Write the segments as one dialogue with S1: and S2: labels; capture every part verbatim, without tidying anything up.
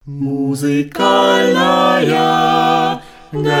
S1: Музыкальная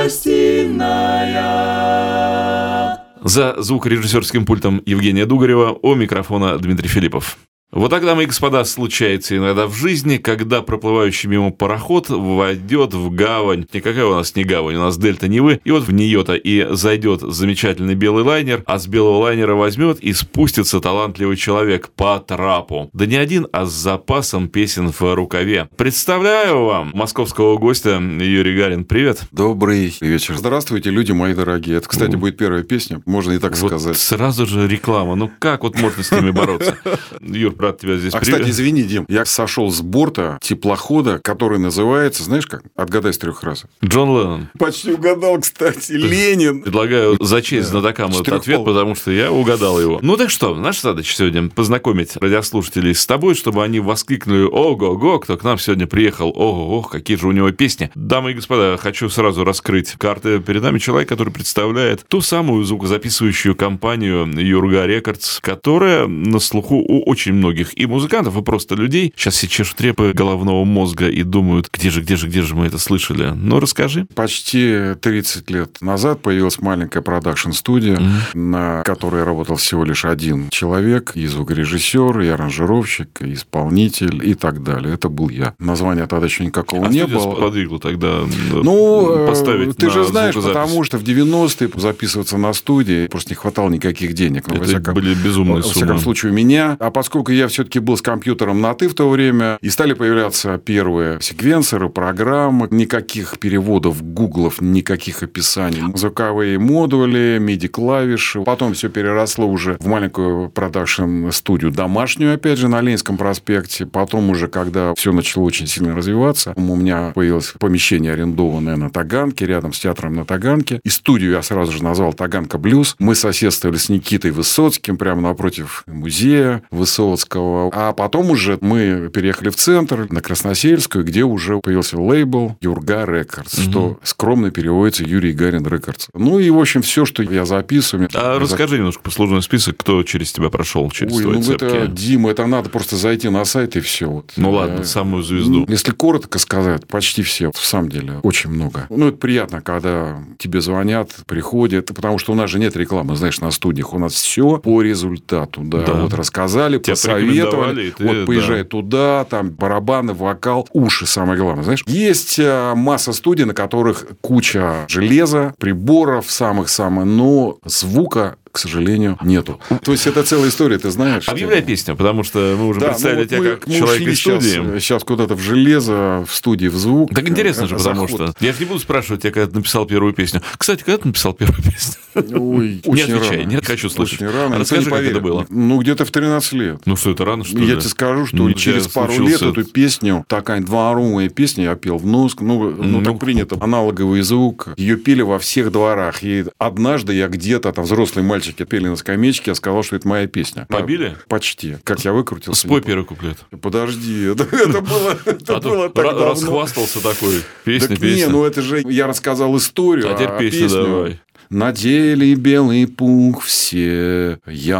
S1: гостиная.
S2: За звукорежиссерским пультом Евгения Дугарева, у микрофона Дмитрий Филиппов. Вот так, дамы и господа, случается иногда в жизни, когда проплывающий мимо пароход войдет в гавань. Никакая у нас не гавань, у нас дельта Невы. И вот в нее-то и зайдет замечательный белый лайнер, а с белого лайнера возьмет и спустится талантливый человек по трапу. Да не один, а с запасом песен в рукаве. Представляю вам московского гостя Юрий Гарин. Привет.
S3: Добрый вечер. Здравствуйте, люди мои дорогие. Это, кстати, будет первая песня, можно и так
S2: вот
S3: сказать.
S2: Сразу же реклама. Ну как вот можно с ними бороться? Юр, брат, тебя здесь
S3: А,
S2: привет.
S3: кстати, извини, Дим, я сошел с борта теплохода, который называется, знаешь как? Отгадай с трех раз.
S2: Джон Леннон.
S3: Почти угадал, кстати. Ленин.
S2: Предлагаю зачесть знатокам этот
S3: Четырехпол.
S2: ответ, потому что я угадал его. Ну так что, наша задача сегодня познакомить радиослушателей с тобой, чтобы они воскликнули: ого-го, кто к нам сегодня приехал, ого-го, какие же у него песни. Дамы и господа, хочу сразу раскрыть карты. Перед нами человек, который представляет ту самую звукозаписывающую компанию Юрга Рекордс, которая на слуху у очень многих и музыкантов, и просто людей. Сейчас все чешут репы головного мозга и думают, где же, где же, где же мы это слышали. Ну, расскажи.
S3: Почти тридцать лет назад появилась маленькая продакшн-студия, mm-hmm. на которой работал всего лишь один человек, и звукорежиссер, и аранжировщик, и исполнитель, и так далее. Это был я. Названия тогда еще никакого
S2: а
S3: не
S2: было.
S3: было.
S2: Подвигло тогда
S3: ну,
S2: поставить
S3: ты
S2: на
S3: же знаешь,
S2: звукозапись.
S3: потому что в девяностые записываться на студии просто не хватало никаких денег. Ну,
S2: это
S3: всяком,
S2: были безумные суммы.
S3: Во всяком случае, у меня. А поскольку я все-таки был с компьютером на «ты» в то время, и стали появляться первые секвенсоры, программы, никаких переводов, гуглов, никаких описаний, звуковые модули, миди-клавиши. Потом все переросло уже в маленькую продакшн-студию домашнюю, опять же, на Ленинском проспекте. Потом уже, когда все начало очень сильно развиваться, у меня появилось помещение, арендованное на Таганке, рядом с театром на Таганке. И студию я сразу же назвал «Таганка Блюз». Мы соседствовали с Никитой Высоцким, прямо напротив музея Высоцкого. А потом уже мы переехали в центр, на Красносельскую, где уже появился лейбл Юрга Рекордс, mm-hmm. что скромно переводится Юрий Гарин Рекордс. Ну и, в общем, все, что я записываю...
S2: А я расскажи зап... немножко послужной список, кто через тебя прошел, через
S3: Ой,
S2: твои
S3: ну
S2: цепки.
S3: Это, Дима, это надо просто зайти на сайт и все. Вот.
S2: Ну
S3: я...
S2: ладно, самую звезду.
S3: Если коротко сказать, почти все. В самом деле, очень много. Ну, это приятно, когда тебе звонят, приходят, потому что у нас же нет рекламы, знаешь, на студиях. У нас все по результату. Да, да. Вот рассказали, тебя посоветовали. Ты, вот поезжай да. туда, там барабаны, вокал, уши, самое главное. Знаешь, есть масса студий, на которых куча железа, приборов самых-самых, но звука, к сожалению, нету. То есть, это целая история, ты знаешь.
S2: Объявляй песню, потому что мы уже да, представили ну, вот тебя
S3: мы,
S2: как
S3: мы
S2: человек из студии.
S3: Сейчас, сейчас куда-то в железо, в студии, в звук.
S2: Так интересно же, потому что... Я же не буду спрашивать тебя, когда ты написал первую песню. Кстати, когда ты написал первую песню?
S3: Ой,
S2: не отвечай, рано. Не хочу слышать.
S3: Очень рано.
S2: Расскажи, как это было.
S3: Ну, где-то в тринадцать лет.
S2: Ну, что, это рано, что ли?
S3: Я тебе скажу, что ну, через пару случился... лет эту песню, такая дворовая песня, я пел в нос, ну, ну, ну так принято, аналоговый звук. Ее пели во всех дворах. И однажды я где-то, там, взрослые мальчики пели на скамейке, я сказал, что это моя песня.
S2: Побили?
S3: Почти. Как я выкрутился.
S2: Спой первый куплет.
S3: Подожди, это было так давно.
S2: Расхвастался такой. Песня,
S3: песня. Не, ну это же я рассказал историю.
S2: А теперь песню давай.
S3: Надели белый пух все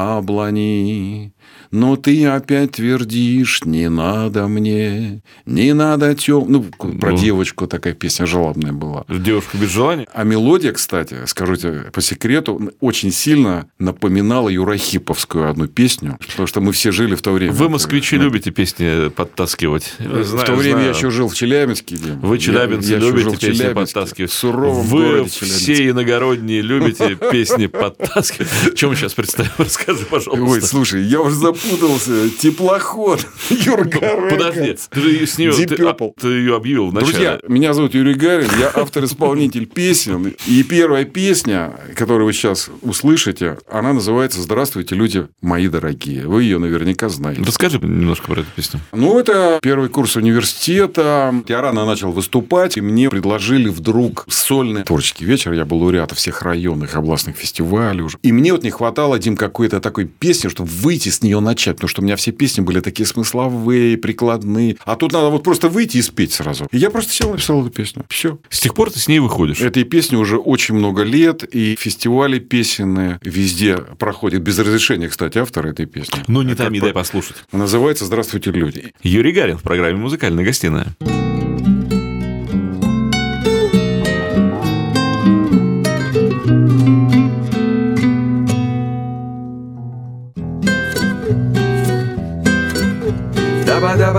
S3: яблони, но ты опять твердишь: не надо мне, не надо тем... Ну, про ну, девочку такая песня жалобная была.
S2: Девушка без желания?
S3: А мелодия, кстати, скажу тебе по секрету, очень сильно напоминала юрахиповскую одну песню, потому что мы все жили в то время.
S2: Вы, москвичи, ну, любите песни подтаскивать.
S3: Знаю, в то время знаю. Я еще жил в Челябинске.
S2: Вы, челябинцы, я, я любите песни подтаскивать.
S3: В суровом
S2: Вы
S3: городе
S2: все иногородние любите песни подтаскивать. Чем мы сейчас представим? Расскажи, пожалуйста.
S3: Ой, слушай, я уже запутался. Теплоход. Юрга Рекордс.
S2: Подожди, ты с нее ты, а, ты ее объявил вначале.
S3: Друзья, меня зовут Юрий Гарин, я автор-исполнитель песен. И первая песня, которую вы сейчас услышите, она называется «Здравствуйте, люди мои дорогие». Вы ее наверняка знаете.
S2: Расскажи немножко про эту песню.
S3: Ну, это первый курс университета. Я рано начал выступать, и мне предложили вдруг сольный творческий вечер. Я был лауреатом всех районных областных фестивалей уже. И мне вот не хватало, Дим, какой-то такой песни, чтобы выйти с нее начать. Потому что у меня все песни были такие смысловые, прикладные. А тут надо вот просто выйти и спеть сразу. И я просто сел и написал эту песню. Все.
S2: С тех пор ты с ней выходишь.
S3: Этой песне уже очень много лет. И фестивали песенные везде проходят. Без разрешения, кстати, автора этой песни.
S2: Ну, не томи, дай послушать.
S3: Называется «Здравствуйте, люди».
S2: Юрий Гарин в программе «Музыкальная гостиная».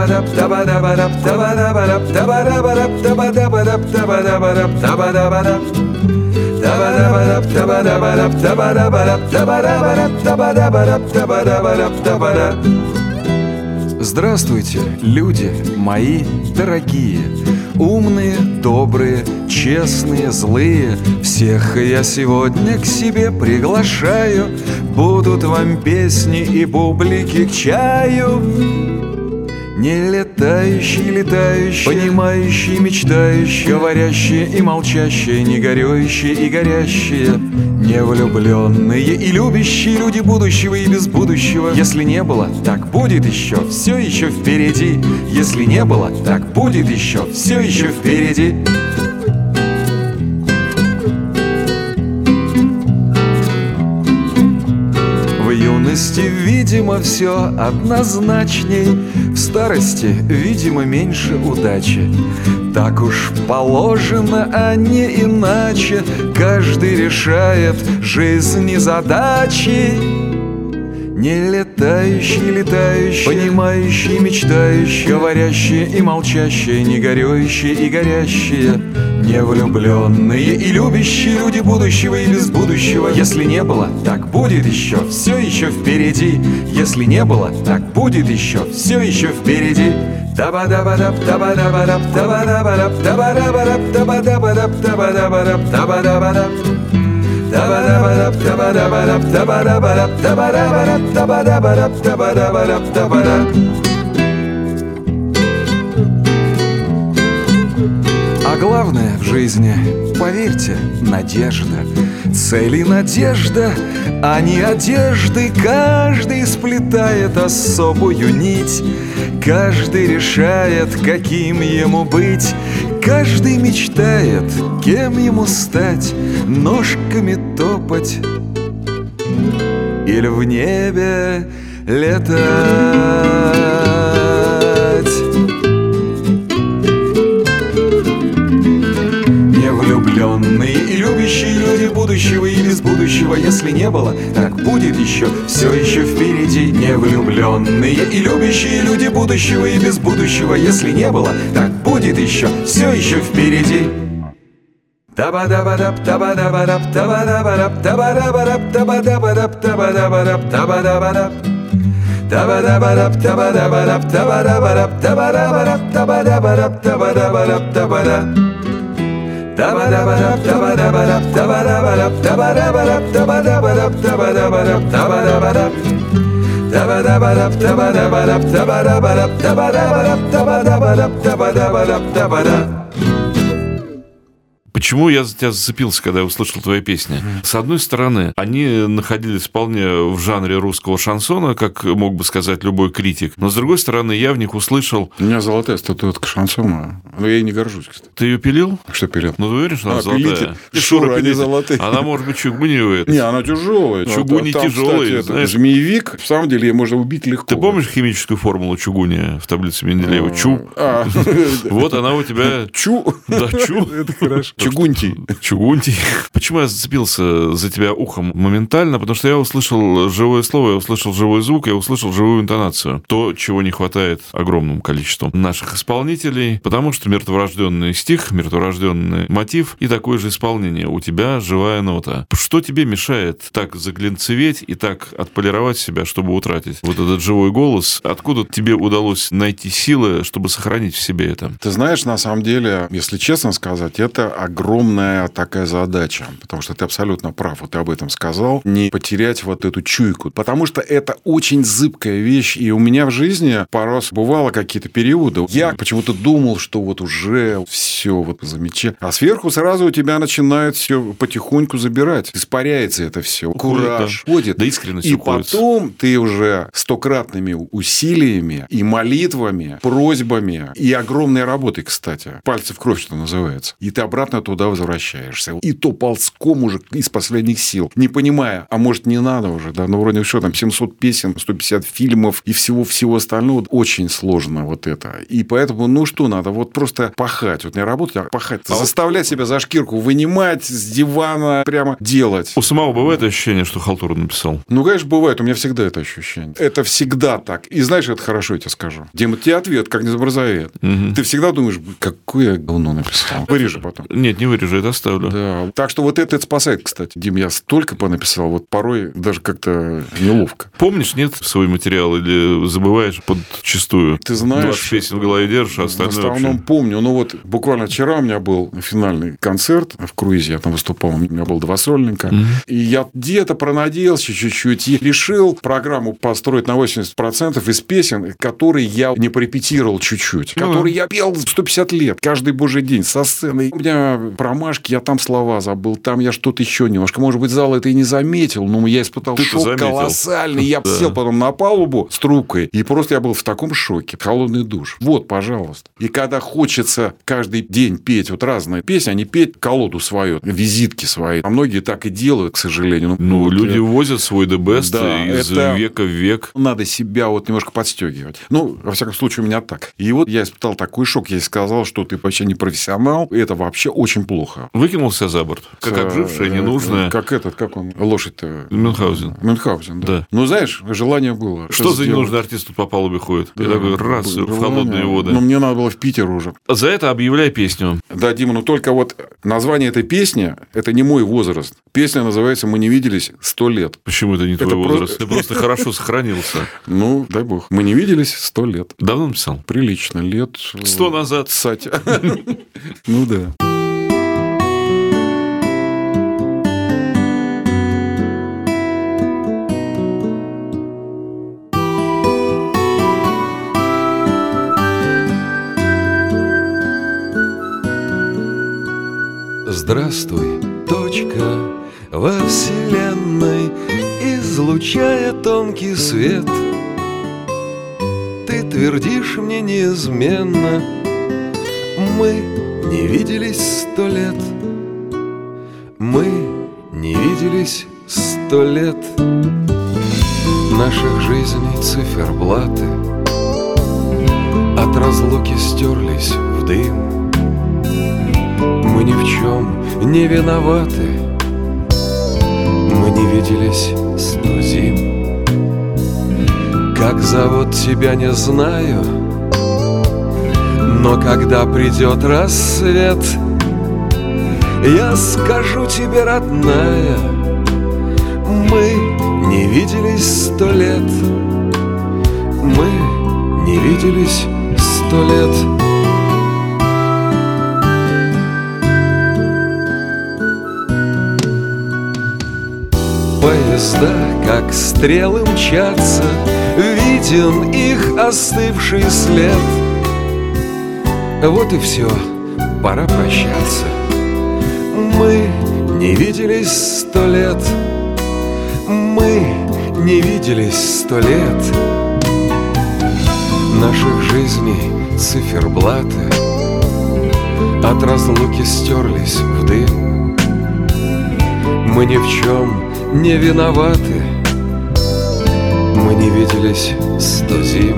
S1: Здравствуйте, люди мои дорогие, умные, добрые, честные, злые. Всех я сегодня к себе приглашаю. Будут вам песни и бублики к чаю. Не летающие, летающие, понимающие, мечтающие, говорящие и молчащие, не горюющие и горящие, не влюбленные и любящие люди будущего и без будущего. Если не было, так будет еще, все еще впереди. Если не было, так будет еще, все еще впереди. В юности, видимо, все однозначней, в старости, видимо, меньше удачи. Так уж положено, а не иначе. Каждый решает жизни задачи. Не летающие, летающие, понимающие, мечтающие, говорящие и молчащие, не горюющие и горящие, не влюбленные и любящие люди будущего и без будущего. Если не было, так будет еще, все еще впереди. Если не было, так будет еще, все еще впереди. Таба-даба-даб, таба-даба-даб, таба-даба-даб, таба-даба-даб, таба-даба-даб, таба-даба-даб, таба-даба-даб. Табадабадаб, табадабадаб, табадабадаб, табадабадаб, табадабадаб, табадабадаб, табадаб. А главное в жизни, поверьте, надежда. Цель и надежда, а не одежды. Каждый сплетает особую нить. Каждый решает, каким ему быть. Каждый мечтает, кем ему стать, ножками топать или в небе летать. Невлюбленные и любящие люди будущего и без будущего. Если не было, так будет еще, все еще впереди. Невлюбленные и любящие люди будущего и без будущего. Если не было, так будет еще, все еще впереди. Таба-даба-даб, таба-даба-даб, таба-даба-даб, таба-даба-даб, таба-даба-даб, таба-даба-даб, таба-даба-даб. Табадабадаб, табадабадаб, табадабадаб, табадабадаб, табадабадаб, табадабадаб, табадаб. Табадабадаб, табадабадаб, табадабадаб, табадабадаб, табадабадаб, табадабадаб, табадабадаб. Табадабадаб, табадабадаб, табадабадаб, табадабадаб, табадабадаб, табадабадаб, табадаб.
S2: Почему я за тебя зацепился, когда я услышал твои песни? Mm-hmm. С одной стороны, они находились вполне в жанре русского шансона, как мог бы сказать любой критик. Но с другой стороны, я в них услышал...
S3: У меня золотая статуэтка шансона. Но я ей не горжусь, кстати.
S2: Ты ее пилил?
S3: Что пилил?
S2: Ну, ты уверен, что она
S3: а,
S2: золотая?
S3: Пилите. Шура, они золотые.
S2: Она может быть чугуневая.
S3: Не, она тяжелая.
S2: Чугуни
S3: там,
S2: тяжелые.
S3: Кстати, это змеевик, в самом деле, ее можно убить легко.
S2: Ты помнишь химическую формулу чугуния в таблице Менделеева? Чу. Вот она у тебя...
S3: Чу.
S2: Да, чу.
S3: Это хорошо. Чугунтий.
S2: Чугунтий. Почему я зацепился за тебя ухом моментально? Потому что я услышал живое слово, я услышал живой звук, я услышал живую интонацию. То, чего не хватает огромному количеству наших исполнителей, потому что мертворожденный стих, мертворожденный мотив и такое же исполнение. У тебя живая нота. Что тебе мешает так заглянцеветь и так отполировать себя, чтобы утратить вот этот живой голос? Откуда тебе удалось найти силы, чтобы сохранить в себе это?
S3: Ты знаешь, на самом деле, если честно сказать, это огромная такая задача, потому что ты абсолютно прав, вот ты об этом сказал, не потерять вот эту чуйку, потому что это очень зыбкая вещь, и у меня в жизни пару раз бывало какие-то периоды, я почему-то думал, что вот уже все вот замечательно, а сверху сразу у тебя начинает все потихоньку забирать, испаряется это все, кураж уходит,
S2: да, искренность
S3: и
S2: уходит.
S3: Потом ты уже стократными усилиями и молитвами, просьбами и огромной работой, кстати, пальцы в кровь, что называется, и ты обратно туда туда возвращаешься. И то ползком уже из последних сил. Не понимая, а может, не надо уже, да, ну, вроде все, там, семьсот песен, сто пятьдесят фильмов и всего-всего остального. Очень сложно вот это. И поэтому, ну, что надо? Вот просто пахать. Вот не работать, а пахать. А заставлять себя за шкирку вынимать с дивана, прямо делать.
S2: У самого бывает ощущение, что халтуру написал?
S3: Ну, конечно, бывает. У меня всегда это ощущение. Это всегда так. И знаешь, это хорошо, я тебе скажу. Дима, тебе ответ, как не заборзает. Угу. Ты всегда думаешь, какое я говно написал. Вырежу потом.
S2: Нет, не вырежу, это оставлю.
S3: Да. Так что вот это, это спасает, кстати. Дим, я столько понаписал, вот порой даже как-то неловко.
S2: Помнишь, нет, свой материал или забываешь подчистую?
S3: Ты знаешь...
S2: двадцать песен в голове держишь, а остальное
S3: в основном
S2: вообще...
S3: помню. Ну, вот буквально вчера у меня был финальный концерт в круизе. Я там выступал, у меня был два сольника. Mm-hmm. И я где-то пронадеялся чуть-чуть и решил программу построить на восемьдесят процентов из песен, которые я не порепетировал чуть-чуть. Mm-hmm. Которые я пел сто пятьдесят лет, каждый божий день со сцены. У меня промашки, я там слова забыл, там я что-то еще немножко. Может быть, зал это и не заметил, но я испытал
S2: Ты
S3: шок колоссальный. Я да. сел потом на палубу с трубкой, и просто я был в таком шоке. Холодный душ. Вот, пожалуйста. И когда хочется каждый день петь вот разные песни, они петь колоду свою, визитки свои. А многие так и делают, к сожалению. Ну,
S2: ну
S3: вот
S2: люди
S3: я...
S2: возят свой the best
S3: да,
S2: из
S3: это...
S2: века в век.
S3: Надо себя вот немножко подстегивать. Ну, во всяком случае, у меня так. И вот я испытал такой шок. Я сказал, что ты вообще не профессионал. И это вообще очень плохо.
S2: Выкинулся за борт. Как обжившая, ненужная.
S3: Как этот, как он, лошадь-то?
S2: Мюнхгаузен.
S3: Мюнхгаузен, да. да. Ну, знаешь, желание было.
S2: Что, что за ненужный артист тут по палубе ходит? Да, и такой раз желание, в холодные воды.
S3: Но мне надо было в Питер уже.
S2: За это объявляй песню.
S3: Да, Дима, ну только вот название этой песни, это не мой возраст. Песня называется «Мы не виделись сто лет».
S2: Почему это не твой это возраст? Просто... Ты просто хорошо сохранился.
S3: Ну, дай бог. Мы не виделись сто лет.
S2: Давно написал?
S3: Прилично. Лет...
S2: Сто назад.
S3: Сатя. Ну, да.
S1: Здравствуй, точка во вселенной, излучая тонкий свет. Ты твердишь мне неизменно: мы не виделись сто лет. Мы не виделись сто лет. Наших жизней циферблаты от разлуки стерлись в дым. Мы ни в чем не виноваты. Мы не виделись сто зим. Как зовут тебя, не знаю, но когда придет рассвет, я скажу тебе, родная, мы не виделись сто лет. Мы не виделись сто лет. Поезда, как стрелы, мчатся, виден их остывший след. Вот и все, пора прощаться. Мы не виделись сто лет. Мы не виделись сто лет. Наших жизней циферблаты от разлуки стерлись в дым. Мы ни в чем не виноваты. Мы не виделись сто зим.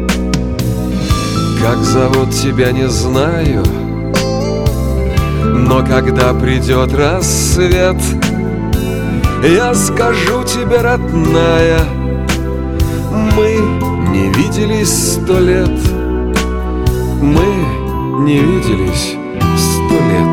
S1: Как зовут тебя, не знаю, но когда придет рассвет, я скажу тебе, родная, мы не виделись сто лет. Мы не виделись сто лет.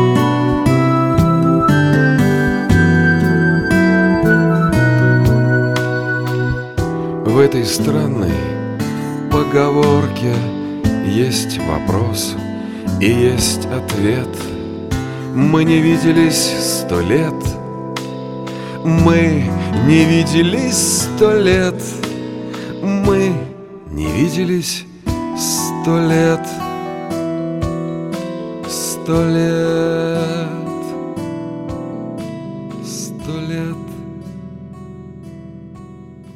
S1: В этой странной поговорке есть вопрос и есть ответ. Мы не виделись сто лет. Мы не виделись сто лет. Мы не виделись сто лет. Сто лет. Сто лет.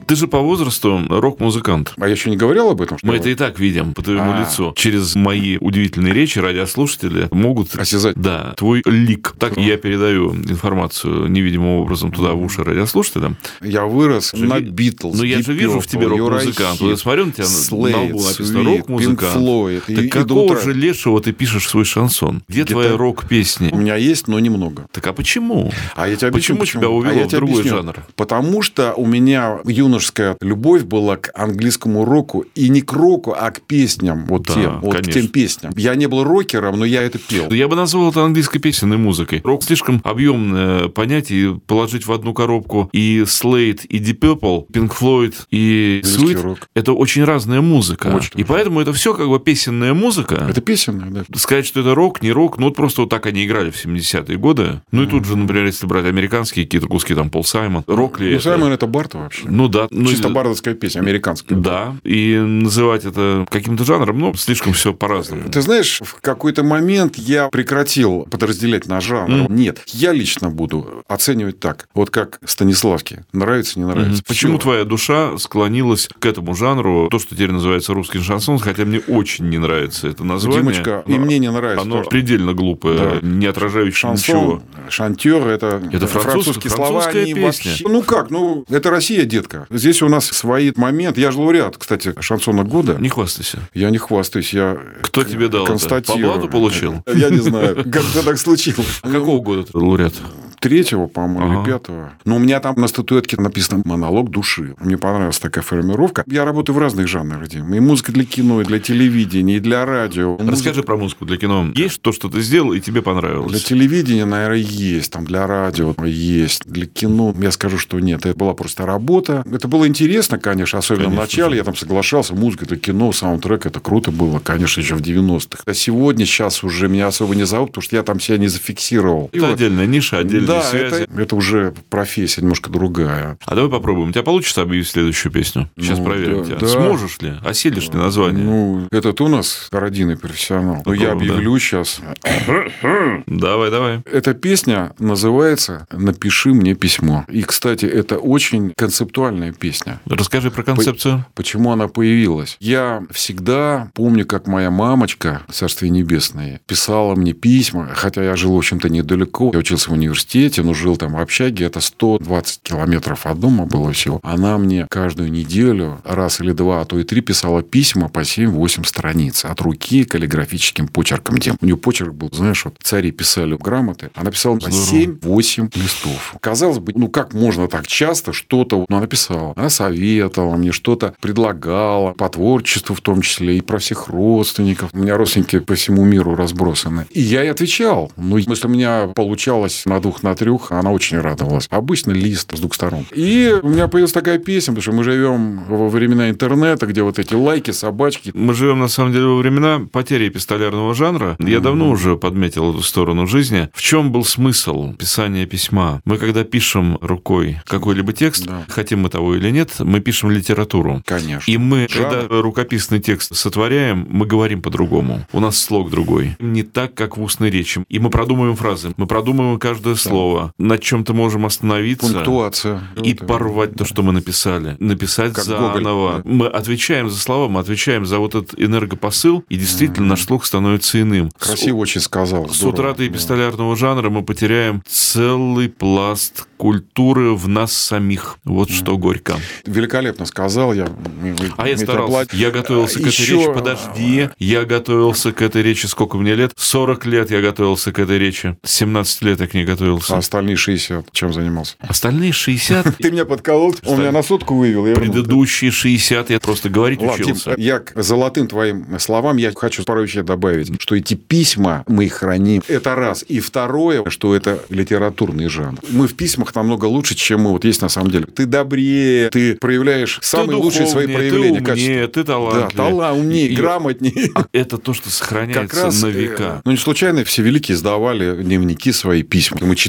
S2: Ты же по возрасту рок-музыкант.
S3: А я еще не говорил об этом? Что
S2: Мы
S3: ли?
S2: это и так видим по твоему
S3: А.
S2: лицу. Через мои удивительные речи радиослушатели могут...
S3: Осязать.
S2: Да, твой лик. Так я передаю информацию невидимым образом туда в уши радиослушателям.
S3: Я вырос
S2: Же
S3: на
S2: ви-
S3: Битлз,
S2: Ну, я же вижу в тебе рок-музыкант. Вот я смотрю на тебя, на лбу написано рок-музыкант.
S3: Флойд.
S2: Так какого же лешего ты пишешь свой шансон? Где
S3: Где-то-
S2: твоя
S3: У
S2: рок-песня?
S3: меня есть, но немного.
S2: Так а почему?
S3: А я тебе объясню,
S2: Почему тебя увело
S3: А я
S2: в
S3: тебе
S2: другой
S3: объясню.
S2: жанр?
S3: Потому что у меня юношеская любовь была к английскому року. И не к року, а к песням. Вот
S2: Да,
S3: тем. Вот к
S2: конечно.
S3: тем песням. Я не был рокером, но я это пел.
S2: Я бы назвал это английской песенной музыкой. Рок слишком объемное понятие. Положить в одну коробку и Slade, и Deep Purple, Pink Floyd, и
S3: Английский
S2: Sweet.
S3: рок.
S2: Это очень разная музыка.
S3: Очень.
S2: И поэтому это все как бы песенная музыка.
S3: Это песенная, да.
S2: Сказать, что это рок, не рок, ну вот просто вот так они играли в семидесятые годы. Ну и тут же, например, если брать американские какие-то куски, там Пол Саймон, рок ли
S3: Ну,
S2: это?
S3: Саймон это Барта вообще.
S2: Ну да. Ну,
S3: Чисто
S2: и-
S3: бардовская песня, американская.
S2: Да, и называть это каким-то жанром, ну, слишком все по-разному.
S3: Ты знаешь, в какой-то момент я прекратил подразделять на жанр. Нет, я лично буду оценивать так. Вот как Станиславский. Нравится, не нравится.
S2: Почему
S3: Всё.
S2: твоя душа склонилась к этому жанру, то, что теперь называется русский шансон, хотя мне очень не нравится это название.
S3: Димочка, и
S2: но
S3: мне не нравится.
S2: Оно
S3: тоже.
S2: предельно глупое,
S3: Да.
S2: не отражающее
S3: Шансон,
S2: ничего.
S3: шантер, это,
S2: Это француз-
S3: французские слова,
S2: французская
S3: они
S2: песня.
S3: вообще... Ну как, ну это Россия, детка. Здесь у нас свои моменты. Я же лауреат, кстати, шансона года.
S2: Не хвастайся.
S3: Я не хвастаюсь, я
S2: Кто тебе дал это?
S3: констатирую.
S2: По блату получил?
S3: Я не знаю, как это так случилось.
S2: А какого года ты лауреат?
S3: Третьего, по-моему,
S2: Ага.
S3: или пятого. Но у меня там на статуэтке написано «Монолог души». Мне понравилась такая формировка. Я работаю в разных жанрах, Дим. И музыка для кино, и для телевидения, и для радио.
S2: Расскажи про музыку для кино. Есть то, что ты сделал, и тебе
S3: Для
S2: понравилось?
S3: телевидения, наверное, есть. Там для радио есть. Для кино я скажу, что нет. Это была просто работа. Это было интересно, конечно. Особенно
S2: Конечно.
S3: в начале. Я там соглашался. Музыка, это кино, саундтрек. Это круто было, конечно, еще в девяностых. А сегодня, сейчас уже меня особо не зовут, потому что я там себя не зафиксировал. И
S2: Это
S3: вот-
S2: отдельная ниша, отдельные
S3: Да,
S2: связи.
S3: это, это уже профессия немножко другая.
S2: А давай попробуем. У тебя получится объявить следующую песню? Сейчас
S3: Ну,
S2: проверим
S3: да,
S2: тебя.
S3: да.
S2: Сможешь ли? Осилишь ли название?
S3: Ну, этот у нас родийный профессионал. Но я
S2: Попробуем,
S3: объявлю сейчас.
S2: Давай, давай.
S3: Эта песня называется «Напиши мне письмо». И, кстати, это очень концептуальная песня.
S2: Расскажи про концепцию.
S3: Почему она появилась? Я всегда помню, как моя мамочка, Царствие Небесное, писала мне письма, хотя я жил, в общем-то, недалеко. Я учился в университете, но жил там в общаге. Это сто двадцать километров от дома было всего. Она мне каждую неделю, раз или два, а то и три, писала письма по семь-восемь страниц. От руки каллиграфическим почерком. Дим. У нее почерк был, знаешь, вот цари писали грамоты. Она писала по семь-восемь листов. Казалось бы, ну как можно так часто что-то... Ну, она писала. Она советовала мне, что-то предлагала. По творчеству в том числе. И про всех родственников. У меня родственники по всему миру разбросаны. И я ей отвечал. Ну, если у меня получалось на двух, на трех, она очень радовалась. Обычно лист с двух сторон. И у меня появилась такая песня, потому что мы живем во времена интернета, где вот эти лайки, собачки.
S2: Мы живем, на самом деле, во времена потери эпистолярного жанра. Я давно уже подметил эту сторону жизни. В чем был смысл писания письма? Мы, когда пишем рукой какой-либо текст,
S3: Да.
S2: хотим мы того или нет, мы пишем литературу.
S3: Конечно.
S2: И мы,
S3: Жанр.
S2: когда рукописный текст сотворяем, мы говорим по-другому. У нас слог другой. Не так, как в устной речи. И мы продумываем фразы, мы продумываем каждое слово. Над чем-то можем остановиться.
S3: Пунктуация.
S2: И
S3: Вот,
S2: порвать то, что мы написали. Написать
S3: Как
S2: заново.
S3: Гоголь, да.
S2: Мы отвечаем за слова, мы отвечаем за вот этот энергопосыл, и действительно наш слух становится иным.
S3: Красиво очень сказал.
S2: С
S3: Здорово.
S2: утратой эпистолярного жанра мы потеряем целый пласт культуры в нас самих. Вот что горько.
S3: Великолепно сказал я.
S2: А я
S3: Мне
S2: старался.
S3: тебя платят.
S2: Я готовился к этой
S3: Еще-
S2: речи. Подожди. Я готовился к этой речи. Сколько мне лет? сорок лет я готовился к этой речи. семнадцать лет я к ней готовился.
S3: А остальные шестьдесят чем занимался?
S2: Остальные шестьдесят.
S3: Ты меня подколол, он меня на сотку вывел. я вернул.
S2: Предыдущие шестьдесят я просто говорить
S3: Ладно, Дим,
S2: учился.
S3: я к золотым твоим словам я хочу пару вещей добавить, что эти письма мы их храним. Это раз. И второе, что это литературный жанр. Мы в письмах намного лучше, чем мы вот есть на самом деле. Ты добрее, ты проявляешь самые
S2: Ты
S3: лучшие свои
S2: духовнее,
S3: проявления.
S2: ты умнее,
S3: качества.
S2: ты
S3: Да,
S2: талантливее.
S3: талант, умнее,
S2: И-
S3: грамотнее.
S2: А это то, что
S3: Как
S2: сохраняется
S3: раз,
S2: на
S3: э,
S2: века.
S3: ну, не случайно все великие сдавали дневники, свои письма. Мы читали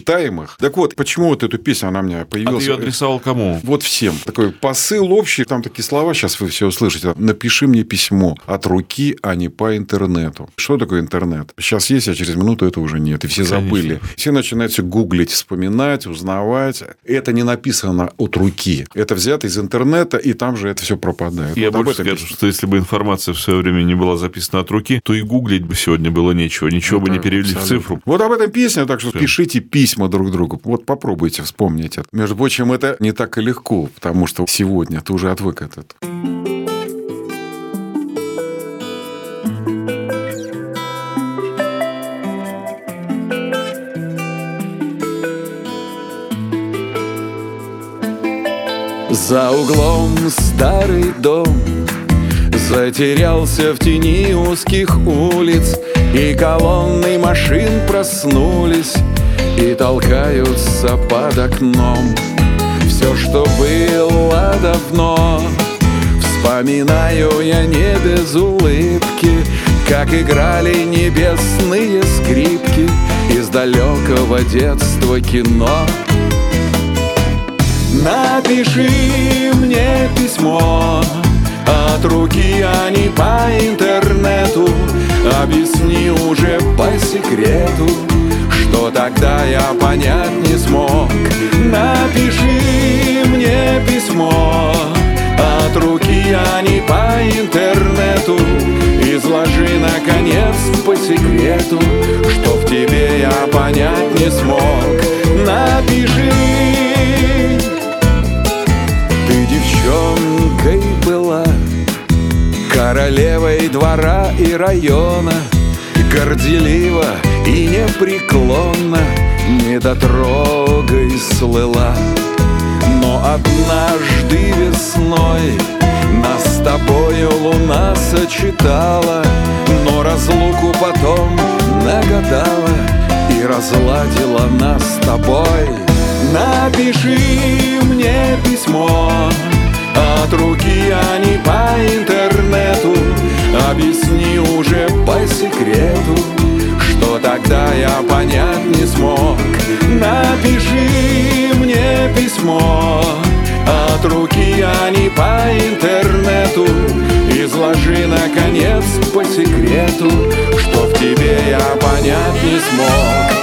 S3: читаемых. Так вот, почему вот эту песню она у меня появилась?
S2: А ты ее адресовал кому?
S3: Вот всем. Такой посыл общий, там такие слова, сейчас вы все услышите. Напиши мне письмо от руки, а не по интернету. Что такое интернет? Сейчас есть, а через минуту это уже нет. И все
S2: Конечно.
S3: забыли. Все начинают все гуглить, вспоминать, узнавать. Это не написано от руки. Это взято из интернета, и там же это все пропадает.
S2: Я
S3: Вот
S2: больше скажу,
S3: песня.
S2: что если бы информация в свое время не была записана от руки, то и гуглить бы сегодня было нечего. Ничего бы не перевели в цифру.
S3: Вот об этом песня, так что пишите письма друг другу. Вот попробуйте вспомнить это. Между прочим, это не так и легко, потому что сегодня ты уже отвык от этого.
S1: За углом старый дом затерялся в тени узких улиц, и колонны машин проснулись и толкаются под окном. Все, что было давно, вспоминаю я не без улыбки, как играли небесные скрипки из далекого детства кино. Напиши мне письмо от руки, а не по интернету. Объясни уже по секрету, что тогда я понять не смог. Напиши мне письмо от руки, а не по интернету. Изложи, наконец, по секрету, что в тебе я понять не смог. Напиши. Ты девчонкой была, королевой двора и района, горделива и непреклонна, недотрогой слыла. Но однажды весной нас с тобою луна сочетала, но разлуку потом нагадала и разладила нас с тобой. Напиши мне письмо от руки, а не по интернету. Объясни уже по секрету, что тогда я понять не смог. Напиши мне письмо от руки, а не по интернету. Изложи, наконец, по секрету, что в тебе я понять не смог.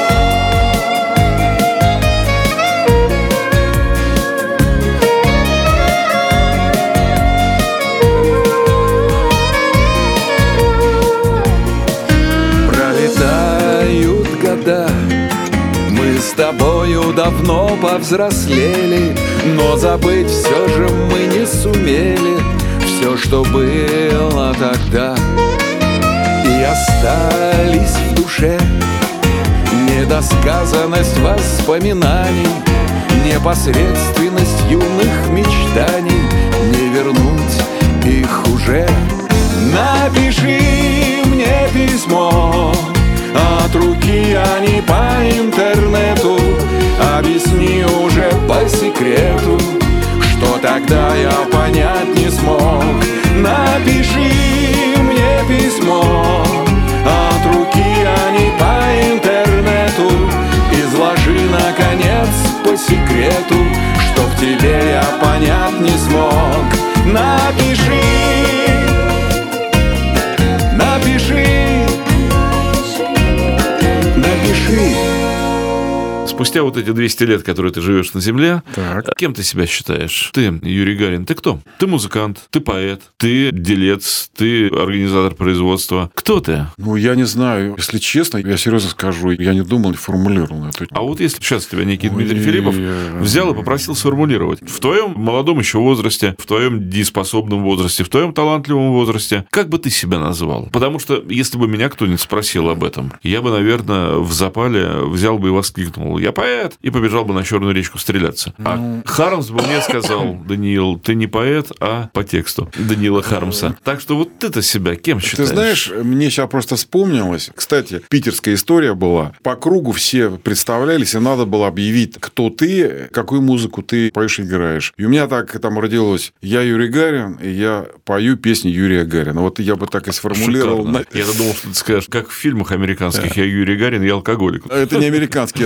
S1: Мы с тобою давно повзрослели, но забыть все же мы не сумели. Все, что было тогда, и остались в душе недосказанность воспоминаний, непосредственность юных мечтаний. Не вернуть их уже. Напиши мне письмо от руки, а не по интернету. Объясни уже по секрету, что тогда я понять не смог. Напиши мне письмо от руки, а не по интернету. Изложи, наконец, по секрету, что в тебе я понять не смог. Напиши, напиши, напиши.
S2: Спустя вот эти двести лет, которые ты живешь на Земле,
S3: Так.
S2: кем ты себя считаешь? Ты, Юрий Гарин, ты кто? Ты музыкант, ты поэт, ты делец, ты организатор производства. Кто ты?
S3: Ну, я не знаю. Если честно, я серьезно скажу, я не думал, не формулировал эту.
S2: А вот если сейчас тебя некий
S3: Ой,
S2: Дмитрий Филиппов
S3: я-
S2: взял и попросил сформулировать в твоем молодом еще возрасте, в твоем дееспособном возрасте, в твоем талантливом возрасте, как бы ты себя назвал? Потому что если бы меня кто-нибудь спросил об этом, я бы, наверное, в запале взял бы и воскликнул: я поэт, и побежал бы на Черную речку стреляться. А Хармс бы мне сказал: Даниил, ты не поэт, а по тексту Даниила Хармса. Так что вот ты-то себя кем считаешь?
S3: Ты знаешь, мне сейчас просто вспомнилось. Кстати, питерская история была. По кругу все представлялись, и надо было объявить, кто ты, какую музыку ты поешь и играешь. И у меня так там родилось: я Юрий Гарин, и я пою песни Юрия Гарина. Вот я бы так и сформулировал.
S2: Шикарно. Я думал, что ты скажешь, как в фильмах американских: я Юрий Гарин, я алкоголик.
S3: Это не американский, это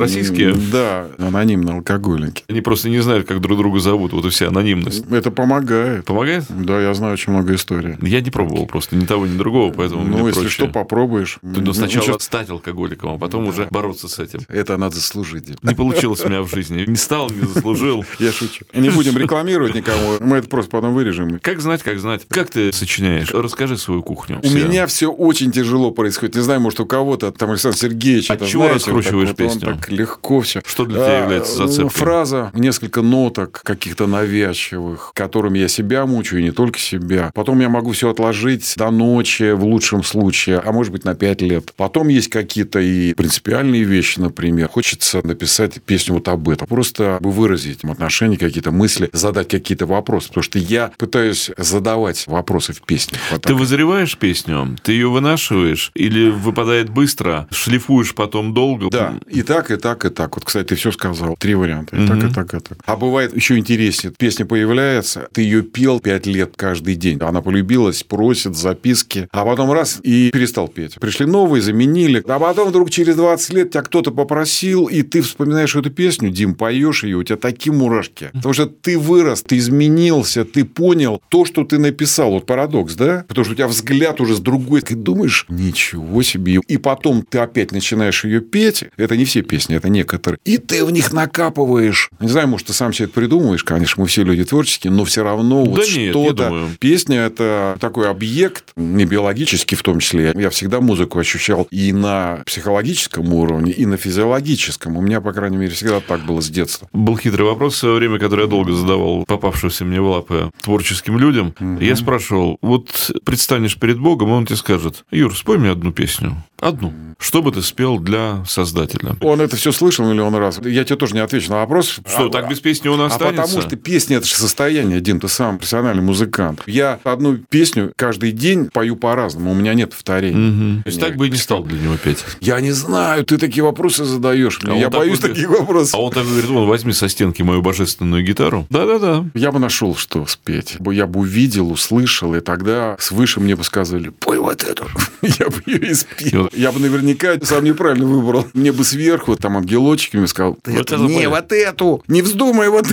S2: российские?
S3: Да, анонимные алкоголики.
S2: Они просто не знают, как друг друга зовут. Вот и вся анонимность.
S3: Это помогает.
S2: Помогает?
S3: Да, я знаю очень много историй.
S2: Я не пробовал просто ни того, ни другого, поэтому
S3: Ну,
S2: мне
S3: если
S2: проще.
S3: что, попробуешь.
S2: Ну, сначала
S3: сейчас...
S2: стать алкоголиком, а потом да. уже бороться с этим.
S3: Это надо заслужить.
S2: Не получилось у меня в жизни. Не стал, не заслужил.
S3: Я шучу. Не будем рекламировать никому. Мы это просто потом вырежем.
S2: Как знать, как знать. Как ты сочиняешь? Расскажи свою кухню.
S3: У меня все очень тяжело происходит. Не знаю, может, у кого-то, там, Александр Сергеевич.
S2: От чего раскручиваешь
S3: так, вот
S2: песню?
S3: Он так легко все.
S2: Что для тебя является зацепкой?
S3: Фраза, несколько ноток каких-то навязчивых, которыми я себя мучаю, и не только себя. Потом я могу все отложить до ночи, в лучшем случае, а может быть, на пять лет. Потом есть какие-то и принципиальные вещи, например. Хочется написать песню вот об этом. Просто бы выразить отношения, какие-то мысли, задать какие-то вопросы. Потому что я пытаюсь задавать вопросы в песнях. Вот
S2: ты вызреваешь песню? Ты ее вынашиваешь? Или выпадает быстро? Шлифуешь потом долго?
S3: Да, и так, и так, и так. Вот, кстати, ты все сказал. Три варианта. И так, и так, и так. А бывает еще интереснее. Песня появляется, ты ее пел пять лет каждый день. Она полюбилась, просит записки. А потом раз и перестал петь. Пришли новые, заменили. А потом вдруг через двадцать лет тебя кто-то попросил, и ты вспоминаешь эту песню, Дим, поешь ее, у тебя такие мурашки. Потому что ты вырос, ты изменился, ты понял то, что ты написал. Вот парадокс, да? Потому что у тебя взгляд уже с другой. Ты думаешь, ничего себе. И потом ты опять начинаешь ее петь. Это не все песни, это некоторые. И ты в них накапываешь. Не знаю, может, ты сам себе это придумываешь. Конечно, мы все люди творческие, но все равно
S2: да
S3: вот
S2: нет,
S3: что-то. Песня – это такой объект, не биологический в том числе. Я всегда музыку ощущал и на психологическом уровне, и на физиологическом. У меня, по крайней мере, всегда так было с детства.
S2: Был хитрый вопрос в свое время, который я долго задавал попавшимся мне в лапы творческим людям. Угу. Я спрашивал, вот предстанешь перед Богом, и он тебе скажет: Юр, спой мне одну песню. Одну. Что бы ты спел для создателя?
S3: Он это все слышал миллион раз. Я тебе тоже не отвечу на вопрос.
S2: Что,
S3: а,
S2: так без песни он останется?
S3: А потому что песня – это же состояние, Дим, ты сам профессиональный музыкант. Я одну песню каждый день пою по-разному, у меня нет повторений.
S2: Угу. То есть так бы и не стал для него петь?
S3: Я не знаю, ты такие вопросы задаешь.
S2: А
S3: я боюсь
S2: вот
S3: таких вопросов.
S2: А он так говорит: вон, возьми со стенки мою божественную гитару. Да-да-да.
S3: Я бы нашел, что спеть. Я бы увидел, услышал, и тогда свыше мне бы сказали: пой вот эту. Я бы ее и спел. Я бы наверняка сам неправильно выбрал. Мне бы сверху там ангелочками сказал: не, вот эту, не вздумай вот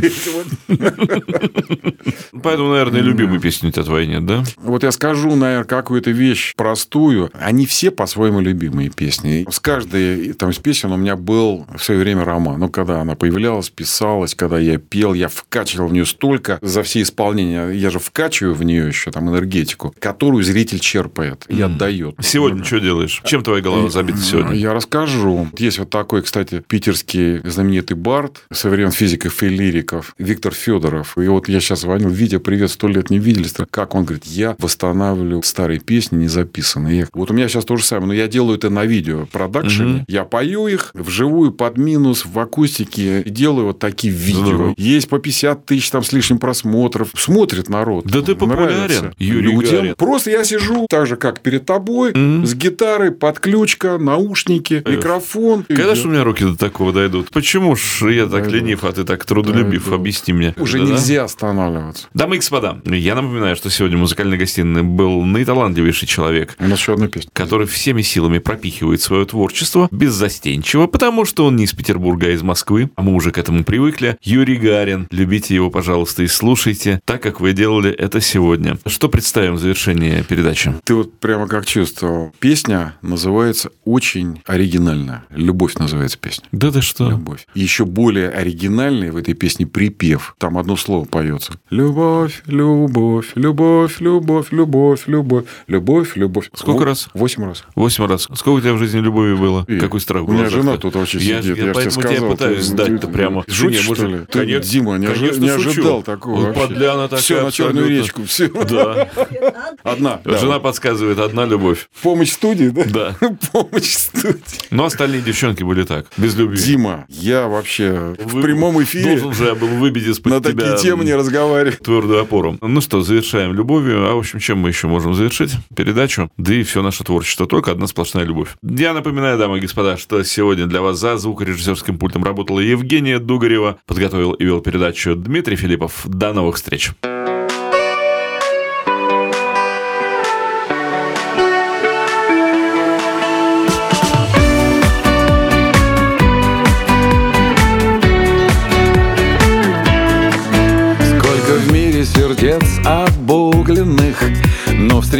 S3: эту.
S2: Поэтому, наверное, любимой песни у тебя твоей нет, да?
S3: Вот я скажу, наверное, какую-то вещь простую. Они все по-своему любимые песни. С каждой там из песен у меня был в свое время роман. Ну, когда она появлялась, писалась, когда я пел, я вкачивал в нее столько за все исполнения. Я же вкачиваю в нее еще там энергетику, которую зритель черпает и отдает.
S2: Сегодня mm-hmm. что делаешь? Чем твоя голова забита сегодня?
S3: Я расскажу. Есть вот такой, кстати, питерский знаменитый бард со времен физиков и лириков Виктор Федоров. И вот я сейчас звонил: Витя, привет, сто лет не виделись. Как? Он говорит: я восстанавливаю старые песни, не записанные. Вот у меня сейчас то же самое, но я делаю это на видео продакшене. Mm-hmm. Я пою их вживую, под минус, в акустике, и делаю вот такие видео. Здорово. Есть по пятьдесят тысяч там с лишним просмотров. Смотрит народ.
S2: Да ты популярен, Юрий
S3: людям.
S2: Гарин.
S3: Просто я сижу так же, как перед тобой, mm-hmm. с гитарой, подключка, наушники, Эх. микрофон.
S2: Когда же у меня руки до такого дойдут? Почему ж я так Дойдут. ленив, а ты так трудолюбив? Дойдут. Объясни мне.
S3: Уже да, нельзя да? останавливаться.
S2: Дамы и господа, я напоминаю, что сегодня в музыкальной гостиной был наиталантливейший человек.
S3: У нас еще одна песня.
S2: Который всеми силами пропихивает свое творчество беззастенчиво, потому что он не из Петербурга, а из Москвы. А мы уже к этому привыкли. Юрий Гарин. Любите его, пожалуйста, и слушайте, так как вы делали это сегодня. Что представим в завершении передачи?
S3: Ты вот прямо как чувствовал. Песня называется очень оригинально. «Любовь» называется песня.
S2: Да ты что?
S3: «Любовь». И еще более оригинальный в этой песне припев. Там одно слово поется. Любовь, любовь, любовь, любовь, любовь, любовь, любовь, любовь.
S2: Сколько раз?
S3: Восемь раз.
S2: Восемь раз. Сколько у тебя в жизни любови было?
S3: И
S2: Какой страх?
S3: У меня жена тут вообще
S2: я,
S3: сидит.
S2: Я,
S3: я
S2: поэтому
S3: тебе сказал,
S2: тебя пытаюсь сдать-то прямо.
S3: Шутишь, что ли? Ты,
S2: конечно,
S3: Дима, не,
S2: конечно,
S3: не ожидал
S2: шучу.
S3: такого.
S2: Ну, подляна такая.
S3: Все на Черную речку. Все.
S2: Да.
S3: Одна.
S2: Жена подсказывает: одна любовь.
S3: Помощь студии, да?
S2: Да.
S3: Помощь студии.
S2: Но остальные девчонки были так, без любви.
S3: Дима, я вообще
S2: Вы...
S3: в прямом эфире
S2: должен же я был выбить из-под
S3: на
S2: тебя
S3: такие темы не разговаривать.
S2: Твердую опору. Ну что, завершаем любовью. А в общем, чем мы еще можем завершить передачу? Да и все наше творчество. Только одна сплошная любовь. Я напоминаю, дамы и господа, что сегодня для вас за звукорежиссерским пультом работала Евгения Дугарева. Подготовил и вел передачу Дмитрий Филиппов. До новых встреч.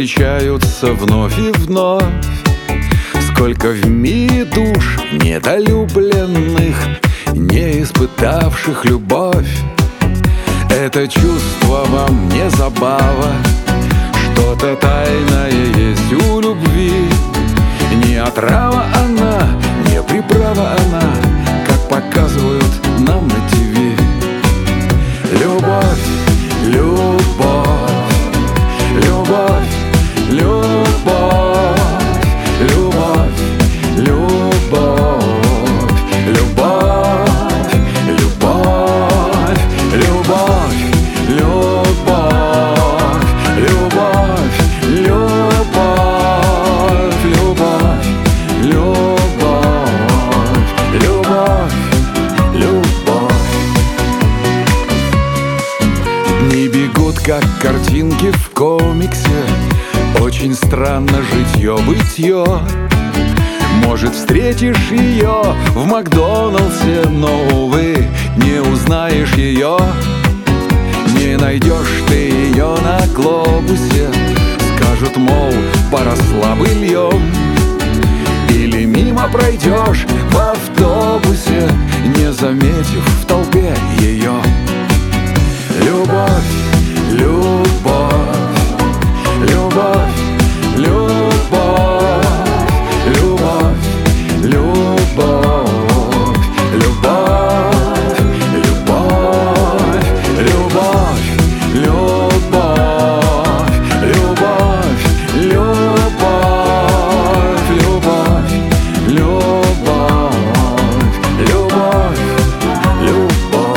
S1: встречаются вновь и вновь. Сколько в мире душ недолюбленных, не испытавших любовь. Это чувство вам не забава, что-то тайное есть у любви. Не отрава она, не приправа она, как показывают нам на ТВ. Любовь, любовь, любовь, любовь, любовь, любовь, любовь, любовь, любовь, любовь, любовь, любовь, любовь, любовь, любовь. Не бегут, как картинки в комиксе. Очень странно житье-бытье. Может, встретишь ее в Макдоналдсе, но, увы, не узнаешь ее. Не найдешь ты ее на глобусе. Скажут, мол, поросла быльем. Или мимо пройдешь в автобусе, не заметив в толпе ее. Любовь, любовь, любовь, любовь, любовь, любовь, любовь, любовь, любовь, любовь, любовь, любовь, любовь, любовь, любовь, любовь.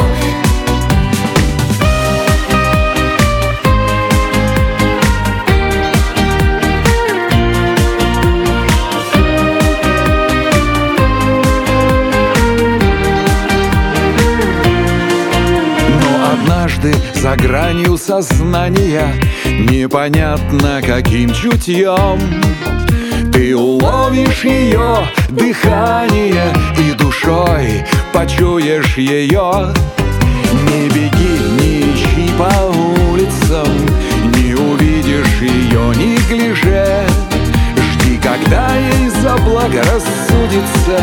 S1: Однажды за гранью сознания, непонятно каким чутьем, ты уловишь ее дыхание и душой почуешь ее. Не беги, не ищи по улицам, не увидишь ее неглиже. Жди, когда ей заблагорассудится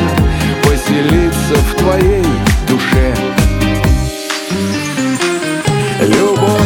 S1: поселиться в твоей душе. Любовь.